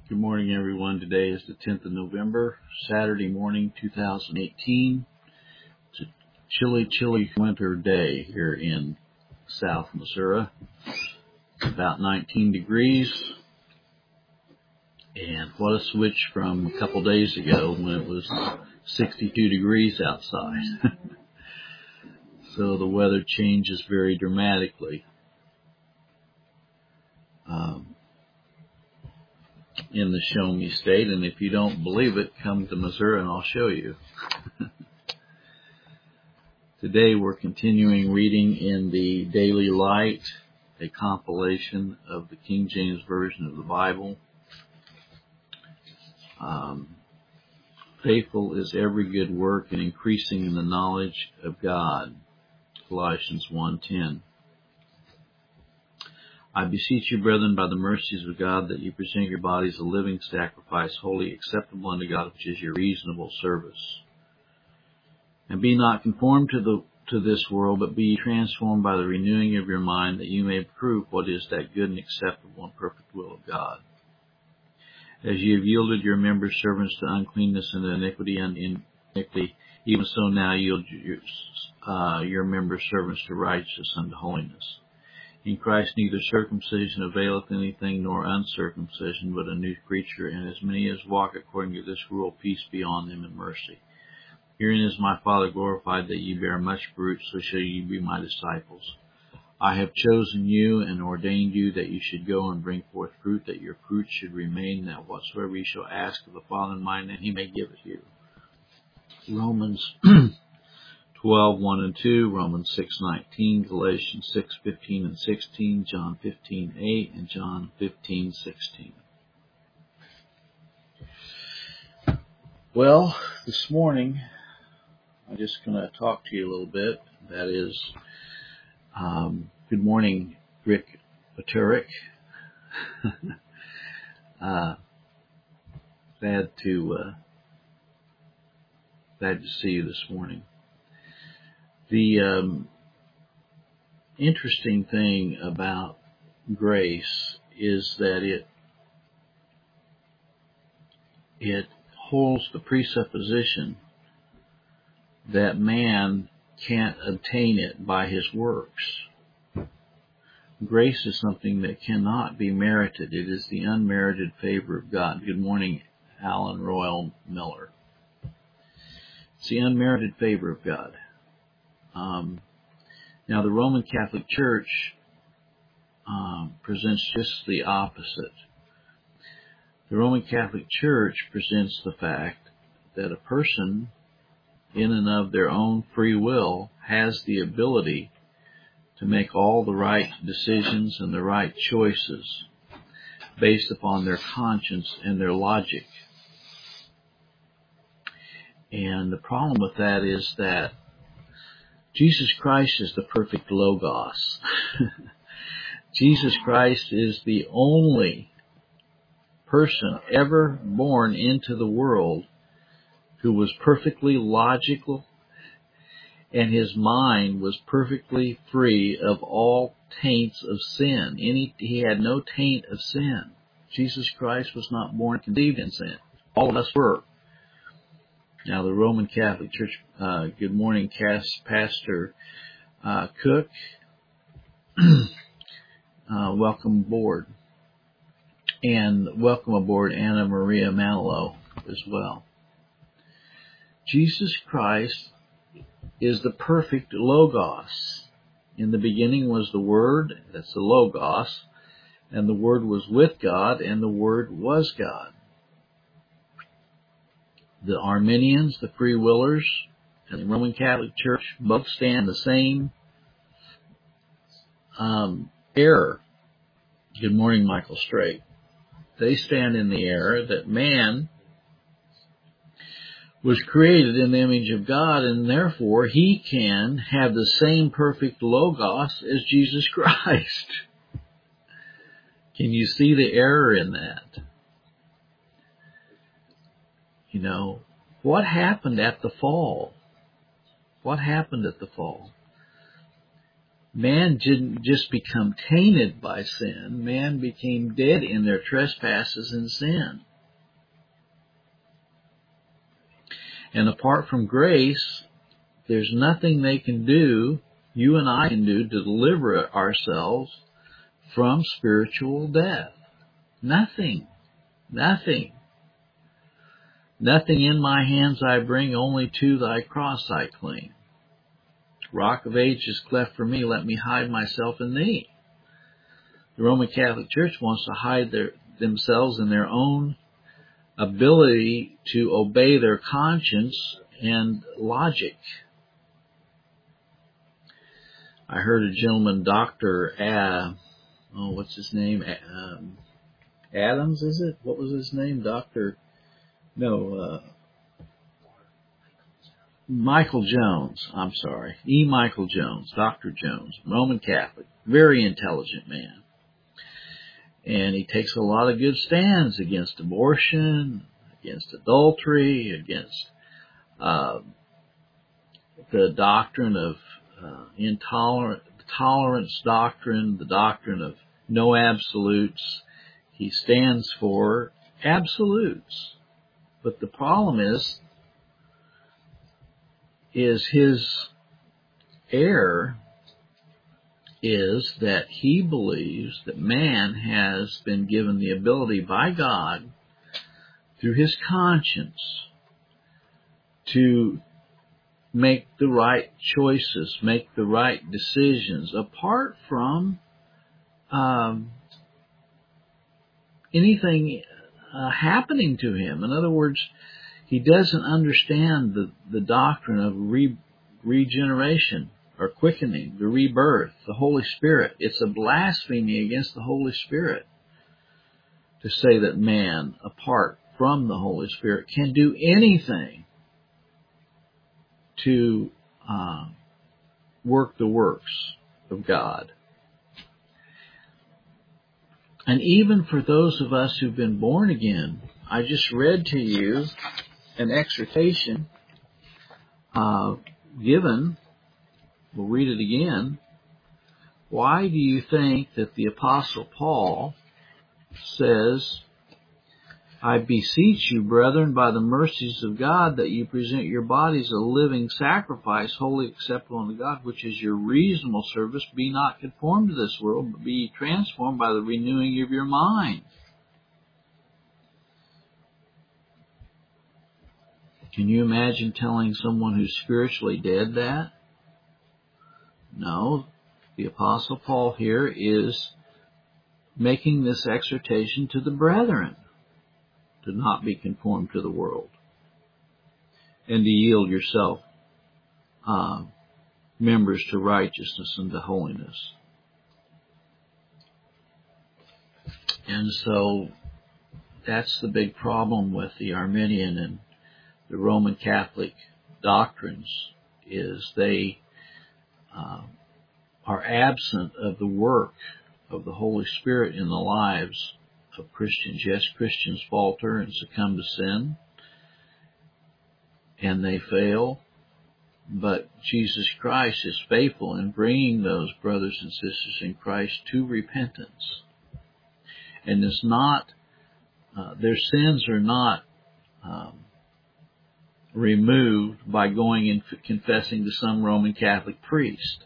Good morning, everyone. Today is the 10th of November, Saturday morning, 2018. It's a chilly winter day here in South Missouri. It's about 19 degrees. And what a switch from a couple days ago when it was 62 degrees outside. So the weather changes very dramatically. In the Show Me State, and if you don't believe it, come to Missouri and I'll show you. Today we're continuing reading in the Daily Light, a compilation of the King James Version of the Bible. Faithful is every good work and increasing in the knowledge of God, Colossians 1:10. I beseech you, brethren, by the mercies of God, that you present your bodies a living sacrifice, holy, acceptable unto God, which is your reasonable service. And be not conformed to this world, but be transformed by the renewing of your mind, that you may prove what is that good and acceptable and perfect will of God. As you have yielded your members servants to uncleanness and iniquity, even so now yield your members servants to righteousness unto holiness. In Christ neither circumcision availeth anything, nor uncircumcision, but a new creature, and as many as walk according to this rule, peace be on them and mercy. Herein is my Father glorified, that ye bear much fruit, so shall ye be my disciples. I have chosen you and ordained you that you should go and bring forth fruit, that your fruit should remain, that whatsoever ye shall ask of the Father in my name, he may give it you. Romans 12:1 and 2, Romans 6:19, Galatians 6:15 and 16, John 15:8, and John 15:16. Well, this morning, I'm just going to talk to you a little bit. That is, good morning, Rick Paturek. Glad to see you this morning. The interesting thing about grace is that it holds the presupposition that man can't obtain it by his works. Grace is something that cannot be merited. It is the unmerited favor of God. Good morning, Alan Royal Miller. It's the unmerited favor of God. Now, the Roman Catholic Church presents just the opposite. The Roman Catholic Church presents the fact that a person, in and of their own free will, has the ability to make all the right decisions and the right choices based upon their conscience and their logic. And the problem with that is that Jesus Christ is the perfect Logos. Jesus Christ is the only person ever born into the world who was perfectly logical, and his mind was perfectly free of all taints of sin. He had no taint of sin. Jesus Christ was not born conceived in sin. All of us were. Now, the Roman Catholic Church, good morning, Pastor Cook. Welcome aboard. And welcome aboard Anna Maria Manilow as well. Jesus Christ is the perfect Logos. In the beginning was the Word, that's the Logos, and the Word was with God, and the Word was God. The Arminians, the Free Willers, and the Roman Catholic Church both stand in the same error. Good morning, Michael Straight. They stand in the error that man was created in the image of God, and therefore he can have the same perfect Logos as Jesus Christ. Can you see the error in that? You know, what happened at the fall? What happened at the fall? man didn't just become tainted by sin. Man became dead in their trespasses and sin. And apart from grace, there's nothing they can do, you and I can do, to deliver ourselves from spiritual death. Nothing. Nothing. Nothing in my hands I bring, only to thy cross I cling. Rock of ages cleft for me, let me hide myself in thee. The Roman Catholic Church wants to hide themselves in their own ability to obey their conscience and logic. I heard a gentleman, what's his name? Adams, is it? What was his name? Michael Jones. I'm sorry. Michael Jones, Dr. Jones, Roman Catholic, very intelligent man. And he takes a lot of good stands against abortion, against adultery, against the doctrine of tolerance doctrine, the doctrine of no absolutes. He stands for absolutes. But the problem is his error is that he believes that man has been given the ability by God through his conscience to make the right choices, make the right decisions, apart from anything happening to him. In other words, he doesn't understand the doctrine of regeneration or quickening, the rebirth, the Holy Spirit. It's a blasphemy against the Holy Spirit to say that man, apart from the Holy Spirit, can do anything to work the works of God. And even for those of us who've been born again, I just read to you an exhortation given. We'll read it again. Why do you think that the Apostle Paul says, I beseech you, brethren, by the mercies of God, that you present your bodies a living sacrifice, wholly acceptable unto God, which is your reasonable service. Be not conformed to this world, but be transformed by the renewing of your mind. Can you imagine telling someone who's spiritually dead that? No. The Apostle Paul here is making this exhortation to the brethren to not be conformed to the world and to yield yourself members to righteousness and to holiness. And so that's the big problem with the Arminian and the Roman Catholic doctrines, is they are absent of the work of the Holy Spirit in the lives of Christians. Yes, Christians falter and succumb to sin, and they fail, but Jesus Christ is faithful in bringing those brothers and sisters in Christ to repentance. And it's not, their sins are not removed by going and confessing to some Roman Catholic priest.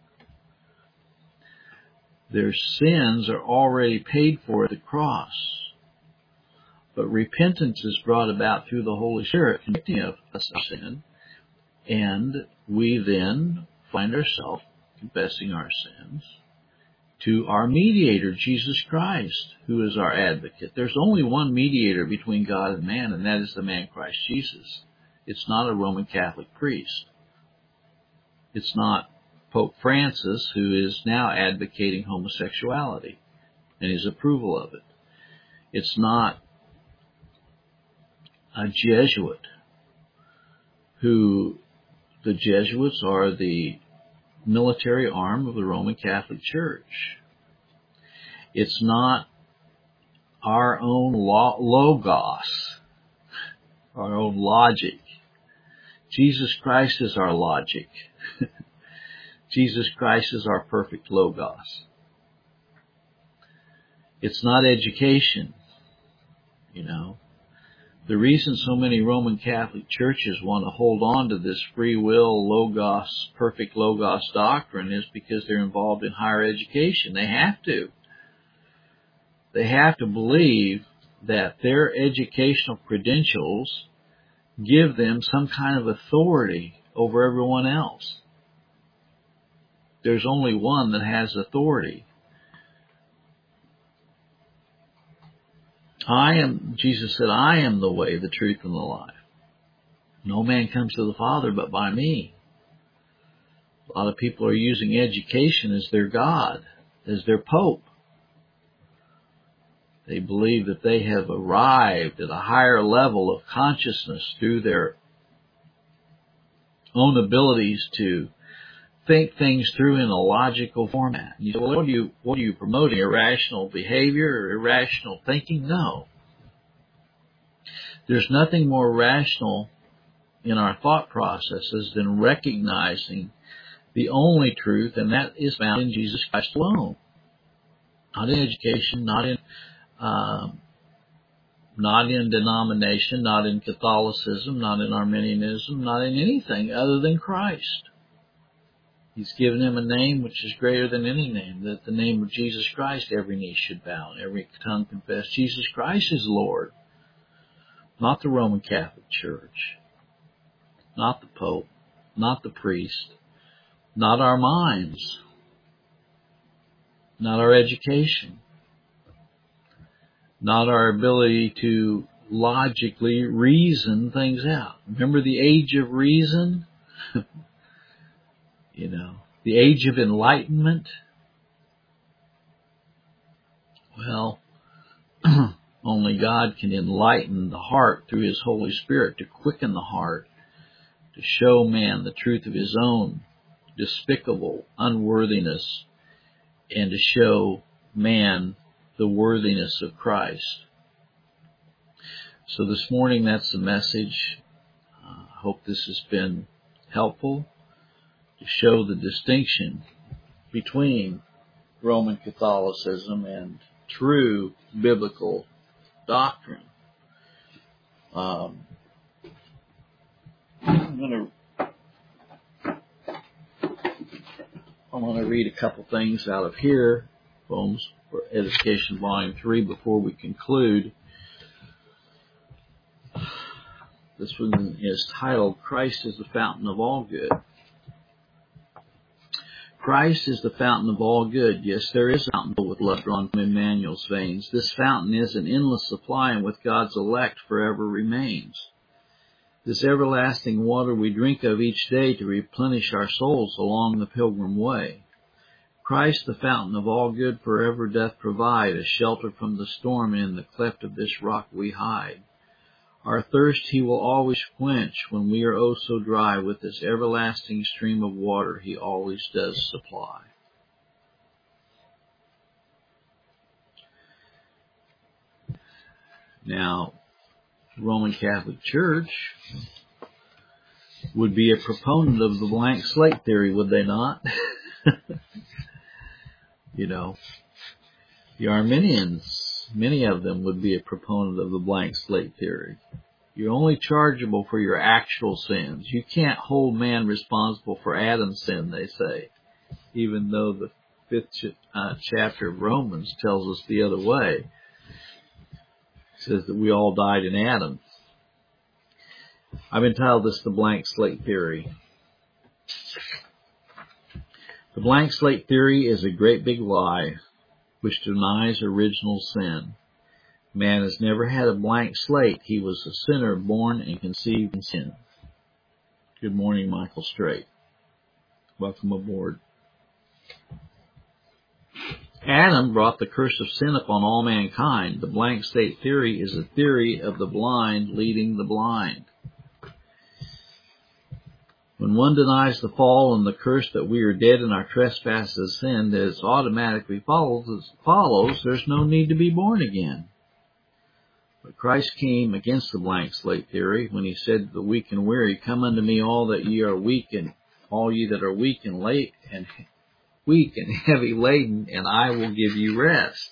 Their sins are already paid for at the cross. But repentance is brought about through the Holy Spirit convicting us of sin, and we then find ourselves confessing our sins to our mediator, Jesus Christ, who is our advocate. There's only one mediator between God and man, and that is the man Christ Jesus. It's not a Roman Catholic priest. It's not Pope Francis, who is now advocating homosexuality and his approval of it. It's not a Jesuit, who the Jesuits are the military arm of the Roman Catholic Church. It's not our own logos, our own logic. Jesus Christ is our logic. Jesus Christ is our perfect Logos. It's not education, The reason so many Roman Catholic churches want to hold on to this free will Logos, perfect Logos doctrine is because they're involved in higher education. They have to. They have to believe that their educational credentials give them some kind of authority over everyone else. There's only one that has authority. Jesus said, I am the way, the truth, and the life. No man comes to the Father but by me. A lot of people are using education as their God, as their Pope. They believe that they have arrived at a higher level of consciousness through their own abilities to think things through in a logical format. You say, well, what are you promoting? Irrational behavior or irrational thinking? No. There's nothing more rational in our thought processes than recognizing the only truth, and that is found in Jesus Christ alone. Not in education, not in denomination, not in Catholicism, not in Arminianism, not in anything other than Christ. He's given him a name which is greater than any name, that at the name of Jesus Christ every knee should bow and every tongue confess Jesus Christ is Lord. Not the Roman Catholic Church, not the Pope, not the priest, not our minds, not our education, not our ability to logically reason things out. Remember the age of reason? The age of enlightenment? Well, only God can enlighten the heart through His Holy Spirit, to quicken the heart, to show man the truth of his own despicable unworthiness, and to show man the worthiness of Christ. So this morning, that's the message. I hope this has been helpful to show the distinction between Roman Catholicism and true biblical doctrine. I'm going to read a couple things out of here, Poems for Edification Volume 3, before we conclude. This one is titled, Christ is the Fountain of All Good. Christ is the fountain of all good. Yes, there is a fountain with blood drawn from Emmanuel's veins. This fountain is an endless supply, and with God's elect forever remains. This everlasting water we drink of each day to replenish our souls along the pilgrim way. Christ, the fountain of all good, forever doth provide a shelter from the storm, and in the cleft of this rock we hide. Our thirst He will always quench when we are oh so dry. With this everlasting stream of water He always does supply. Now, the Roman Catholic Church would be a proponent of the blank slate theory, would they not? The Arminians, many of them would be a proponent of the blank slate theory. You're only chargeable for your actual sins. You can't hold man responsible for Adam's sin, they say, even though the 5th chapter of Romans tells us the other way. It says that we all died in Adam. I've entitled this the blank slate theory. The blank slate theory is a great big lie which denies original sin. Man has never had a blank slate. He was a sinner born and conceived in sin. Good morning, Michael Strait. Welcome aboard. Adam brought the curse of sin upon all mankind. The blank slate theory is a theory of the blind leading the blind. When one denies the fall and the curse that we are dead in our trespasses and sin, that it automatically follows there's no need to be born again. But Christ came against the blank slate theory when He said to the weak and weary, Come unto me all that ye are weak and all ye that are weak and heavy laden, and I will give you rest.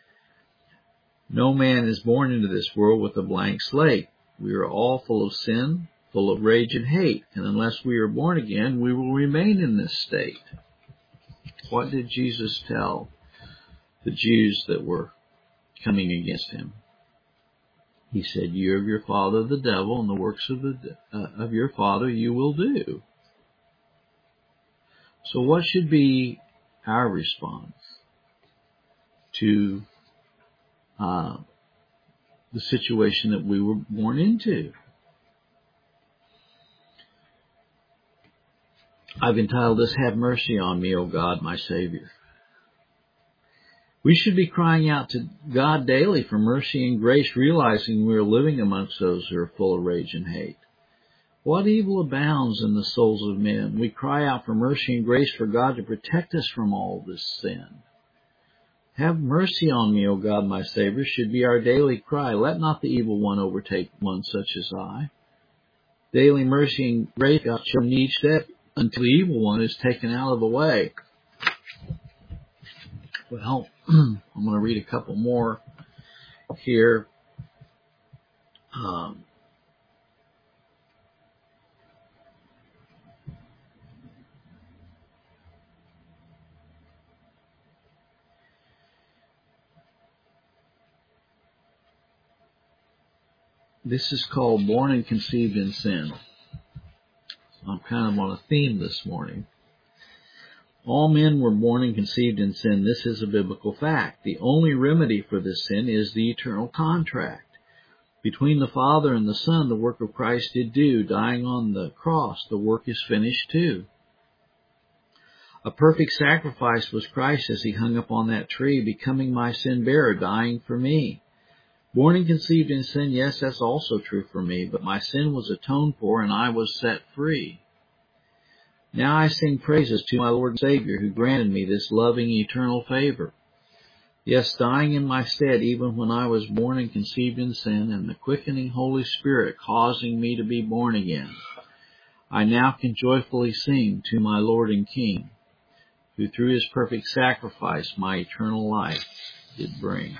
No man is born into this world with a blank slate. We are all full of sin, full of rage and hate, and unless we are born again, we will remain in this state. What did Jesus tell the Jews that were coming against him? He said, "You are of your father the devil, and the works of your father you will do." So what should be our response to the situation that we were born into? I've entitled this, "Have Mercy on Me, O God, my Savior." We should be crying out to God daily for mercy and grace, realizing we are living amongst those who are full of rage and hate. What evil abounds in the souls of men? We cry out for mercy and grace for God to protect us from all this sin. Have mercy on me, O God, my Savior, should be our daily cry. Let not the evil one overtake one such as I. Daily mercy and grace God show me each day until the evil one is taken out of the way. Well, I'm going to read a couple more here. This is called Born and Conceived in Sin. I'm kind of on a theme this morning. All men were born and conceived in sin. This is a biblical fact. The only remedy for this sin is the eternal contract. Between the Father and the Son, the work of Christ did do. Dying on the cross, the work is finished too. A perfect sacrifice was Christ as he hung up on that tree, becoming my sin bearer, dying for me. Born and conceived in sin, yes, that's also true for me, but my sin was atoned for and I was set free. Now I sing praises to my Lord and Savior who granted me this loving eternal favor. Yes, dying in my stead even when I was born and conceived in sin, and the quickening Holy Spirit causing me to be born again. I now can joyfully sing to my Lord and King, who through his perfect sacrifice my eternal life did bring.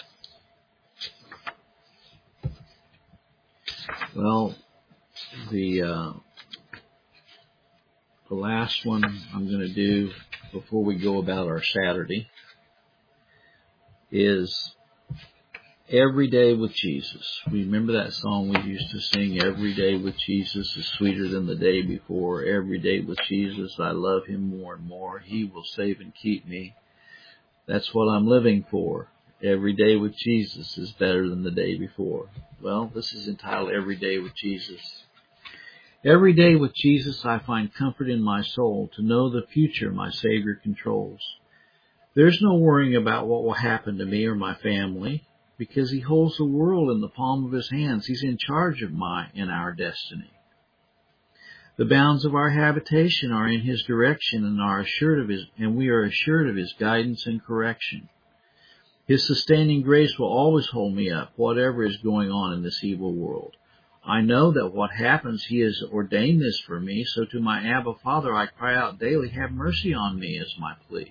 Well, the last one I'm going to do before we go about our Saturday is Every Day with Jesus. Remember that song we used to sing, Every Day with Jesus is sweeter than the day before. Every day with Jesus, I love him more and more. He will save and keep me. That's what I'm living for. Every day with Jesus is better than the day before. Well, this is entitled Every Day with Jesus. Every day with Jesus I find comfort in my soul to know the future my Savior controls. There's no worrying about what will happen to me or my family because he holds the world in the palm of his hands. He's in charge of our destiny. The bounds of our habitation are in his direction and we are assured of his guidance and correction. His sustaining grace will always hold me up, whatever is going on in this evil world. I know that what happens, he has ordained this for me, so to my Abba Father I cry out daily, have mercy on me is my plea.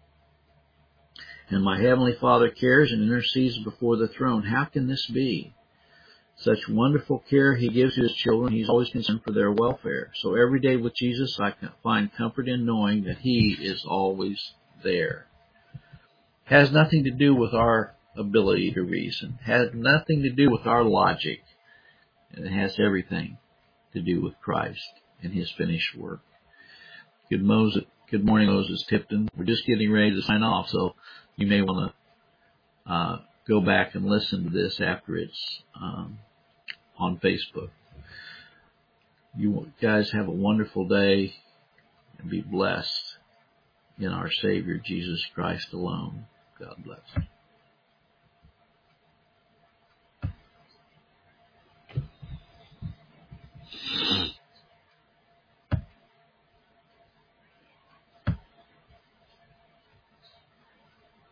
And my Heavenly Father cares and intercedes before the throne. How can this be? Such wonderful care he gives to his children, he's always concerned for their welfare. So every day with Jesus I can find comfort in knowing that he is always there. Has nothing to do with our ability to reason. Has nothing to do with our logic. And it has everything to do with Christ and his finished work. Good morning, Moses Tipton. We're just getting ready to sign off, so you may want to go back and listen to this after it's on Facebook. You guys have a wonderful day and be blessed in our Savior Jesus Christ alone. God bless.